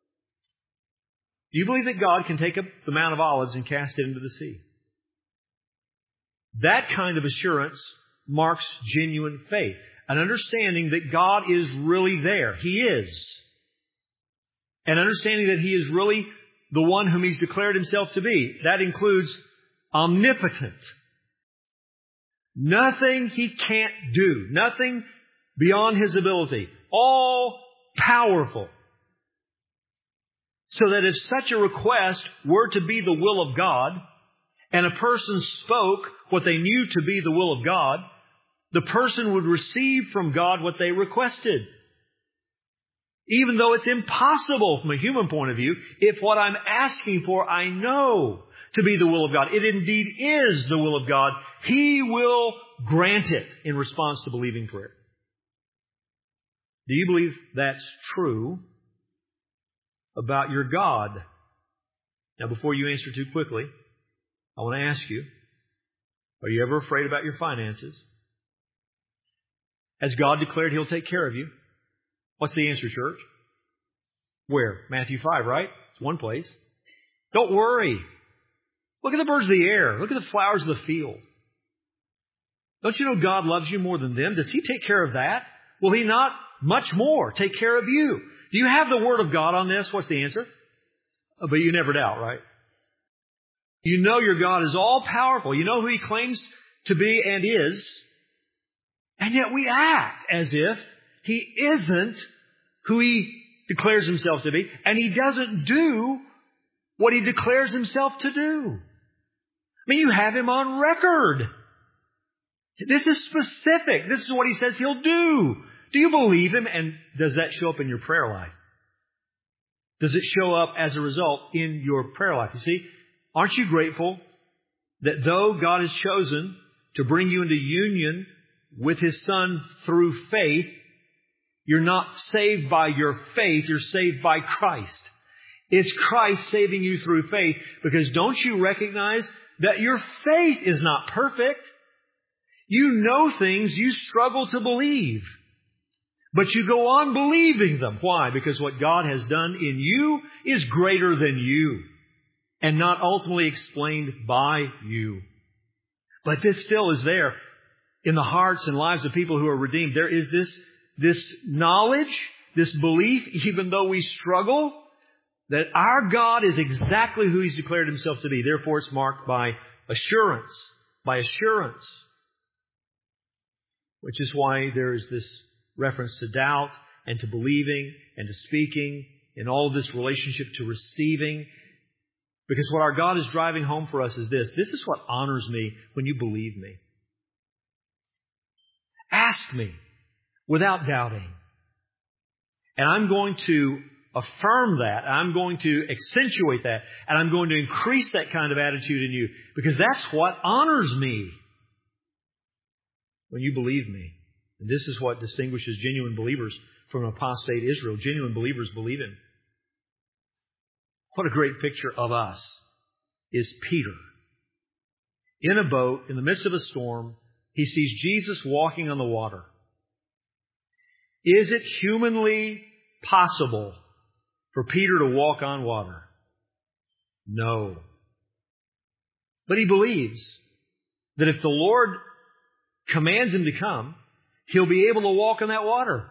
Do you believe that God can take up the Mount of Olives and cast it into the sea? That kind of assurance marks genuine faith. An understanding that God is really there. He is. An understanding that He is really the one whom He's declared Himself to be. That includes omnipotent. Nothing He can't do. Nothing beyond His ability. All powerful. So that if such a request were to be the will of God, and a person spoke what they knew to be the will of God, the person would receive from God what they requested. Even though it's impossible from a human point of view, if what I'm asking for I know to be the will of God, it indeed is the will of God, He will grant it in response to believing prayer. Do you believe that's true about your God? Now, before you answer too quickly, I want to ask you, are you ever afraid about your finances? Has God declared He'll take care of you? What's the answer, church? Where? Matthew 5, right? It's one place. Don't worry. Look at the birds of the air. Look at the flowers of the field. Don't you know God loves you more than them? Does He take care of that? Will He not much more take care of you? Do you have the Word of God on this? What's the answer? Oh, but you never doubt, right? You know your God is all powerful. You know who He claims to be and is. And yet we act as if He isn't who He declares Himself to be. And He doesn't do what He declares Himself to do. I mean, you have Him on record. This is specific. This is what He says He'll do. Do you believe Him? And does that show up in your prayer life? Does it show up as a result in your prayer life? You see, aren't you grateful that though God has chosen to bring you into union with His Son through faith, you're not saved by your faith, you're saved by Christ. It's Christ saving you through faith, because don't you recognize that your faith is not perfect? You know things you struggle to believe, but you go on believing them. Why? Because what God has done in you is greater than you and not ultimately explained by you. But this still is there in the hearts and lives of people who are redeemed. There is this knowledge, this belief, even though we struggle, that our God is exactly who He's declared Himself to be. Therefore, it's marked by assurance. By assurance. Which is why there is this reference to doubt and to believing and to speaking and all of this relationship to receiving. Because what our God is driving home for us is this. This is what honors me when you believe me. Ask me without doubting. And I'm going to affirm that. I'm going to accentuate that. And I'm going to increase that kind of attitude in you. Because that's what honors me. When you believe me. And this is what distinguishes genuine believers from apostate Israel. Genuine believers believe Him. What a great picture of us is Peter. In a boat, in the midst of a storm, he sees Jesus walking on the water. Is it humanly possible for Peter to walk on water? No. But he believes that if the Lord commands him to come, he'll be able to walk on that water.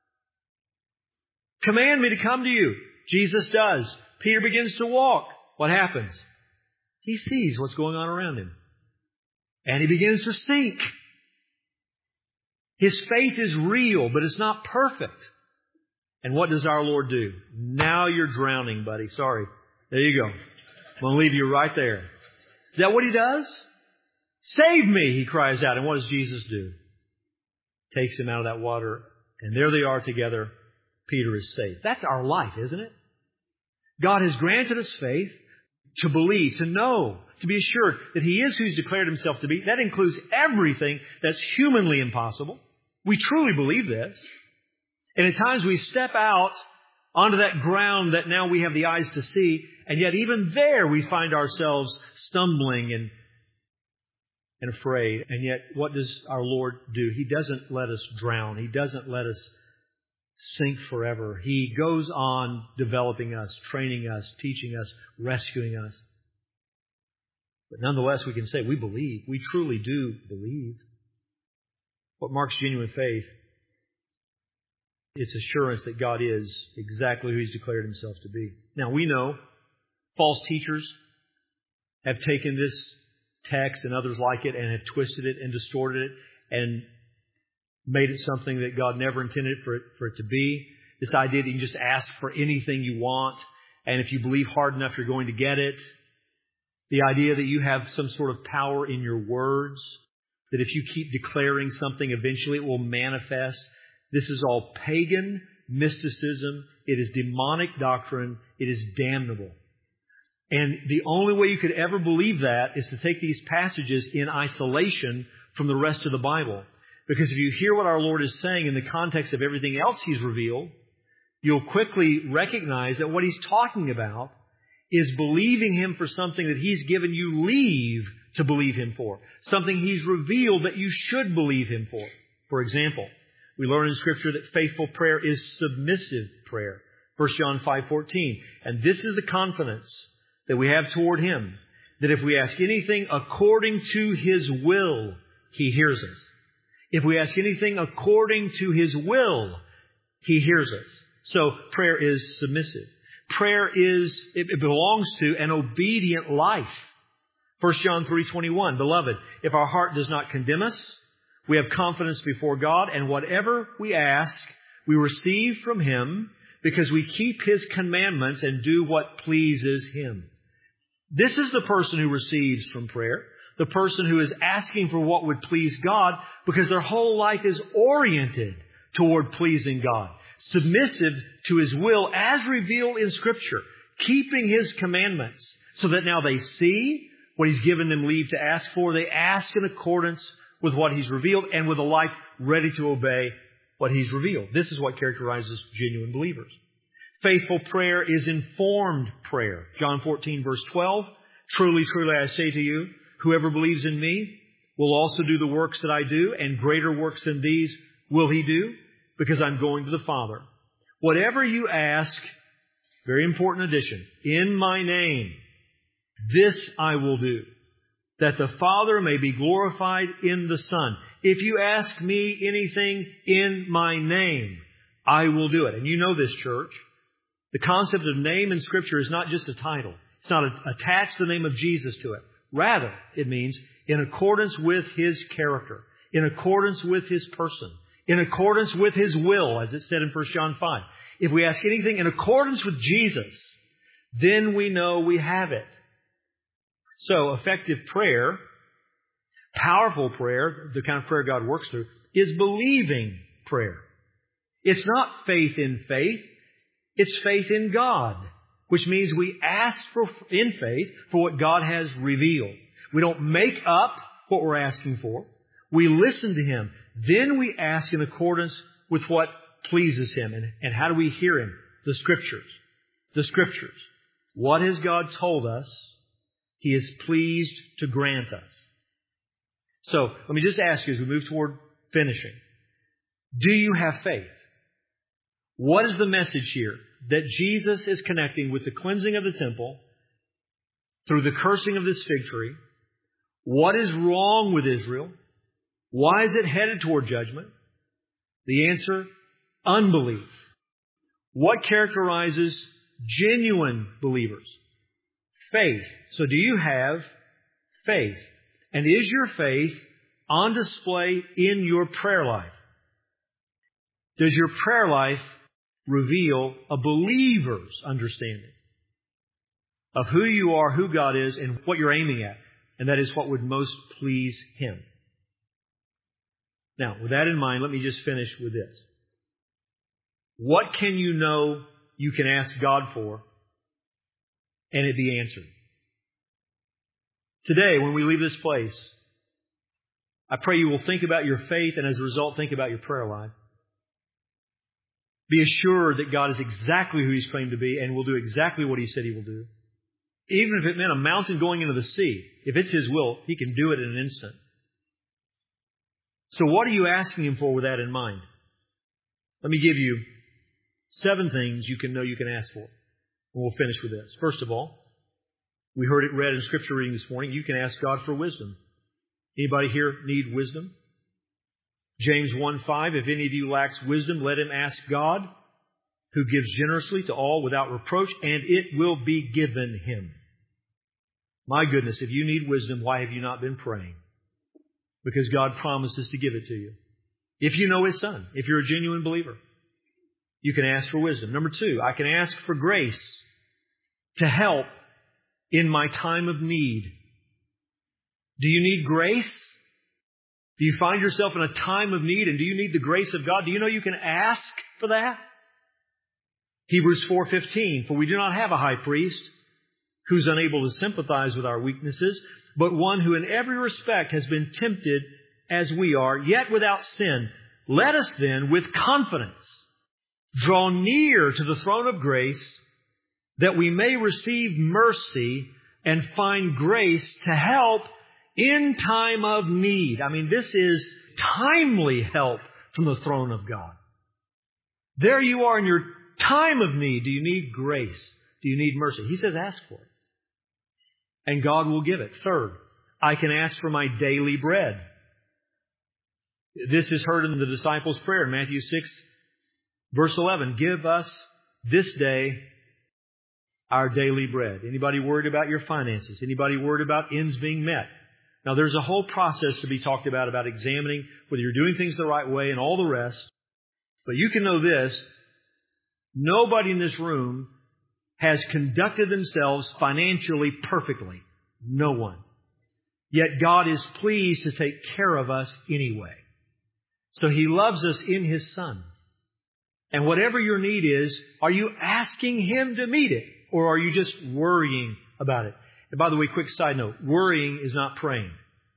Command me to come to you. Jesus does. Peter begins to walk. What happens? He sees what's going on around him. And he begins to sink. His faith is real, but it's not perfect. And what does our Lord do? Now you're drowning, buddy. Sorry. There you go. I'm going to leave you right there. Is that what He does? Save me, he cries out. And what does Jesus do? Takes him out of that water. And there they are together. Peter is saved. That's our life, isn't it? God has granted us faith to believe, to know, to be assured that He is who He's declared Himself to be. That includes everything that's humanly impossible. We truly believe this. And at times we step out onto that ground that now we have the eyes to see, and yet even there we find ourselves stumbling and afraid. And yet what does our Lord do? He doesn't let us drown. He doesn't let us sink forever. He goes on developing us, training us, teaching us, rescuing us. But nonetheless, we can say we believe. We truly do believe. What marks genuine faith? It's assurance that God is exactly who He's declared Himself to be. Now, we know false teachers have taken this text and others like it and have twisted it and distorted it and made it something that God never intended for it to be. This idea that you can just ask for anything you want, and if you believe hard enough, you're going to get it. The idea that you have some sort of power in your words, that if you keep declaring something, eventually it will manifest. This is all pagan mysticism. It is demonic doctrine. It is damnable. And the only way you could ever believe that is to take these passages in isolation from the rest of the Bible. Because if you hear what our Lord is saying in the context of everything else He's revealed, you'll quickly recognize that what He's talking about is believing Him for something that He's given you leave to believe Him for. Something He's revealed that you should believe Him for. For example, we learn in Scripture that faithful prayer is submissive prayer. 1 John 5:14. And this is the confidence that we have toward Him, that if we ask anything according to His will, He hears us. If we ask anything according to His will, He hears us. So prayer is submissive. Prayer it belongs to an obedient life. 1 John 3:21, Beloved, if our heart does not condemn us, we have confidence before God, and whatever we ask, we receive from Him, because we keep His commandments and do what pleases Him. This is the person who receives from prayer, the person who is asking for what would please God, because their whole life is oriented toward pleasing God, submissive to His will as revealed in Scripture, keeping His commandments, so that now they see what He's given them leave to ask for. They ask in accordance with what He's revealed and with a life ready to obey what He's revealed. This is what characterizes genuine believers. Faithful prayer is informed prayer. John 14, verse 12, Truly, truly, I say to you, whoever believes in me will also do the works that I do, and greater works than these will he do, because I'm going to the Father. Whatever you ask, very important addition, in my name, this I will do, that the Father may be glorified in the Son. If you ask me anything in my name, I will do it. And you know this, church. The concept of name in Scripture is not just a title. It's not attached the name of Jesus to it. Rather, it means in accordance with His character, in accordance with His person, in accordance with His will, as it said in 1 John 5. If we ask anything in accordance with Jesus, then we know we have it. So, effective prayer, powerful prayer, the kind of prayer God works through, is believing prayer. It's not faith in faith. It's faith in God, which means we ask in faith for what God has revealed. We don't make up what we're asking for. We listen to Him. Then we ask in accordance with what pleases Him. And how do we hear Him? The Scriptures. The Scriptures. What has God told us He is pleased to grant us? So, let me just ask you as we move toward finishing. Do you have faith? What is the message here? That Jesus is connecting with the cleansing of the temple through the cursing of this fig tree. What is wrong with Israel? Why is it headed toward judgment? The answer, unbelief. What characterizes genuine believers? Faith. So do you have faith? And is your faith on display in your prayer life? Does your prayer life reveal a believer's understanding of who you are, who God is, and what you're aiming at? And that is what would most please Him. Now, with that in mind, let me just finish with this. What can you know you can ask God for and it be answered? Today, when we leave this place, I pray you will think about your faith and as a result, think about your prayer life. Be assured that God is exactly who He's claimed to be and will do exactly what He said He will do. Even if it meant a mountain going into the sea, if it's His will, He can do it in an instant. So what are you asking Him for with that in mind? Let me give you 7 things you can know you can ask for. And we'll finish with this. First of all, we heard it read in Scripture reading this morning, you can ask God for wisdom. Anybody here need wisdom? James 1:5, if any of you lacks wisdom, let him ask God, who gives generously to all without reproach, and it will be given him. My goodness, if you need wisdom, why have you not been praying? Because God promises to give it to you. If you know His Son, if you're a genuine believer, you can ask for wisdom. Number 2, I can ask for grace to help in my time of need. Do you need grace? Do you find yourself in a time of need and do you need the grace of God? Do you know you can ask for that? Hebrews 4:15, for we do not have a high priest who's unable to sympathize with our weaknesses, but one who in every respect has been tempted as we are, yet without sin. Let us then, with confidence, draw near to the throne of grace that we may receive mercy and find grace to help in time of need. I mean, this is timely help from the throne of God. There you are in your time of need. Do you need grace? Do you need mercy? He says ask for it. And God will give it. Third, I can ask for my daily bread. This is heard in the disciples' prayer in Matthew 6, verse 11. Give us this day our daily bread. Anybody worried about your finances? Anybody worried about ends being met? Now, there's a whole process to be talked about examining whether you're doing things the right way and all the rest. But you can know this. Nobody in this room has conducted themselves financially perfectly. No one. Yet God is pleased to take care of us anyway. So He loves us in His Son. And whatever your need is, are you asking Him to meet it? Or are you just worrying about it? And by the way, quick side note, worrying is not praying.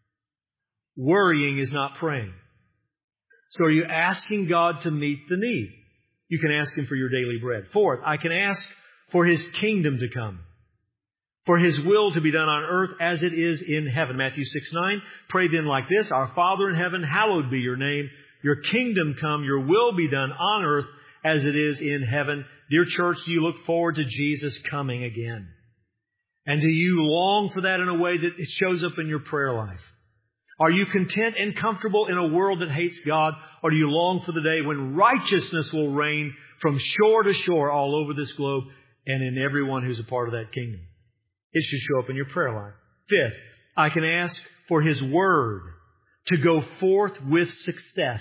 Worrying is not praying. So are you asking God to meet the need? You can ask Him for your daily bread. Fourth, I can ask for His kingdom to come. For His will to be done on earth as it is in heaven. Matthew 6:9, pray then like this, Our Father in heaven, hallowed be your name. Your kingdom come, your will be done on earth as it is in heaven. Dear church, do you look forward to Jesus coming again? And do you long for that in a way that it shows up in your prayer life? Are you content and comfortable in a world that hates God? Or do you long for the day when righteousness will reign from shore to shore all over this globe and in everyone who's a part of that kingdom? It should show up in your prayer life. Fifth, I can ask for His Word to go forth with success.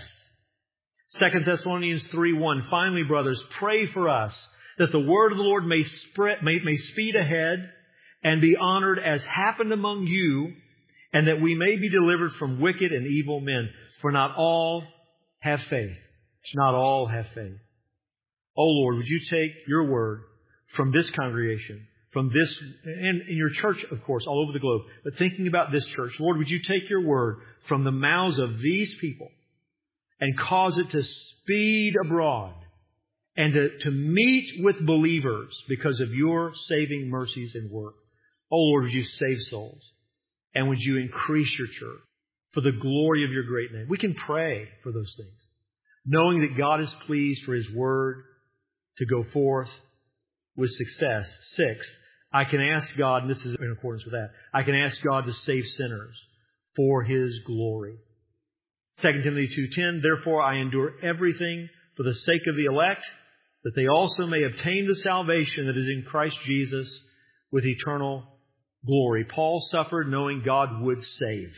2 Thessalonians 3:1, finally, brothers, pray for us that the word of the Lord may speed ahead and be honored as happened among you, and that we may be delivered from wicked and evil men. For not all have faith. not all have faith. Oh Lord, would you take your word from this congregation, from this, and in your church, of course, all over the globe, but thinking about this church, Lord, would you take your word from the mouths of these people and cause it to speed abroad and to meet with believers because of your saving mercies and work. Oh Lord, would you save souls? And would you increase your church for the glory of your great name? We can pray for those things, knowing that God is pleased for His word to go forth with success. 6, I can ask God, and this is in accordance with that, I can ask God to save sinners for His glory. 2 Timothy 2:10, therefore I endure everything for the sake of the elect, that they also may obtain the salvation that is in Christ Jesus with eternal glory. Paul suffered knowing God would save.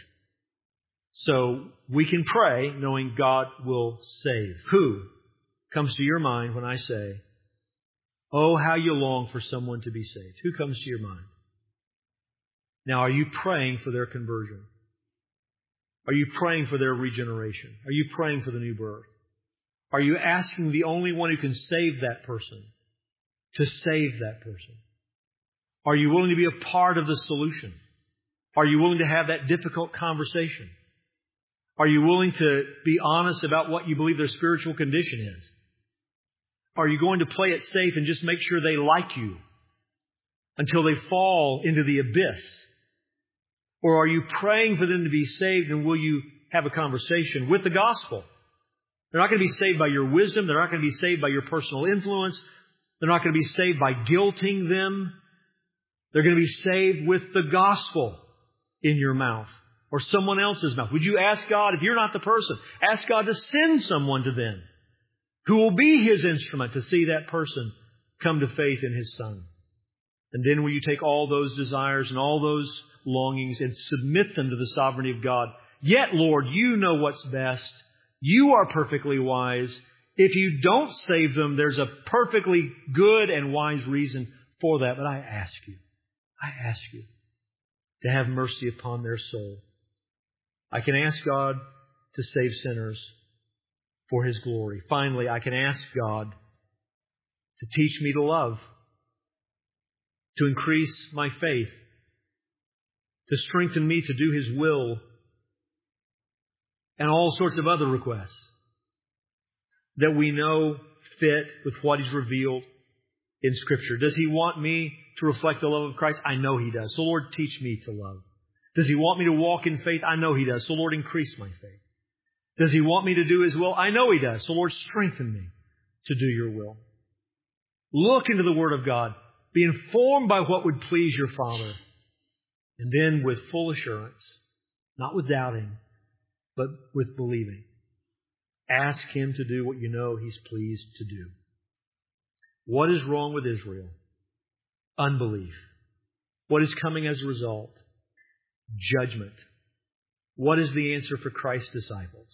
So we can pray knowing God will save. Who comes to your mind when I say, oh, how you long for someone to be saved? Who comes to your mind? Now, are you praying for their conversion? Are you praying for their regeneration? Are you praying for the new birth? Are you asking the only one who can save that person to save that person? Are you willing to be a part of the solution? Are you willing to have that difficult conversation? Are you willing to be honest about what you believe their spiritual condition is? Are you going to play it safe and just make sure they like you until they fall into the abyss? Or are you praying for them to be saved, and will you have a conversation with the gospel? They're not going to be saved by your wisdom. They're not going to be saved by your personal influence. They're not going to be saved by guilting them. They're going to be saved with the gospel in your mouth or someone else's mouth. Would you ask God, if you're not the person, ask God to send someone to them who will be His instrument to see that person come to faith in His Son. And then will you take all those desires and all those longings and submit them to the sovereignty of God? Yet, Lord, you know what's best. You are perfectly wise. If you don't save them, there's a perfectly good and wise reason for that. But I ask you to have mercy upon their soul. I can ask God to save sinners for His glory. Finally, I can ask God to teach me to love, to increase my faith, to strengthen me to do His will, and all sorts of other requests that we know fit with what He's revealed in Scripture. Does He want me to reflect the love of Christ? I know He does. So Lord, teach me to love. Does He want me to walk in faith? I know He does. So Lord, increase my faith. Does He want me to do His will? I know He does. So Lord, strengthen me to do your will. Look into the Word of God. Be informed by what would please your Father. And then with full assurance, not with doubting, but with believing, ask Him to do what you know He's pleased to do. What is wrong with Israel? Unbelief. What is coming as a result? Judgment. What is the answer for Christ's disciples?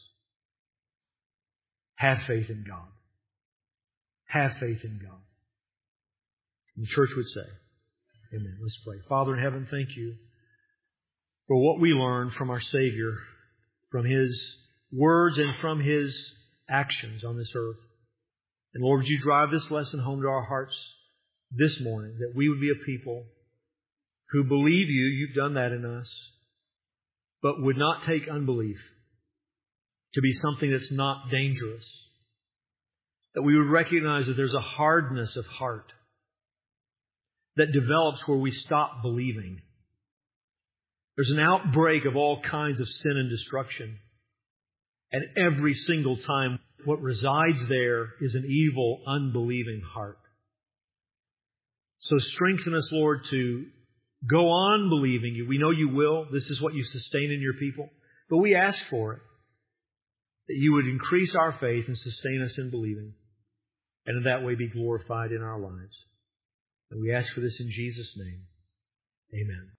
Have faith in God. Have faith in God. And the church would say, amen. Let's pray. Father in heaven, thank you for what we learned from our Savior, from His words and from His actions on this earth. And Lord, would you drive this lesson home to our hearts this morning, that we would be a people who believe you, you've done that in us, but would not take unbelief to be something that's not dangerous. That we would recognize that there's a hardness of heart that develops where we stop believing. There's an outbreak of all kinds of sin and destruction. And every single time, what resides there is an evil, unbelieving heart. So strengthen us, Lord, to go on believing you. We know you will. This is what you sustain in your people. But we ask for it, that you would increase our faith and sustain us in believing, and in that way be glorified in our lives. And we ask for this in Jesus' name. Amen.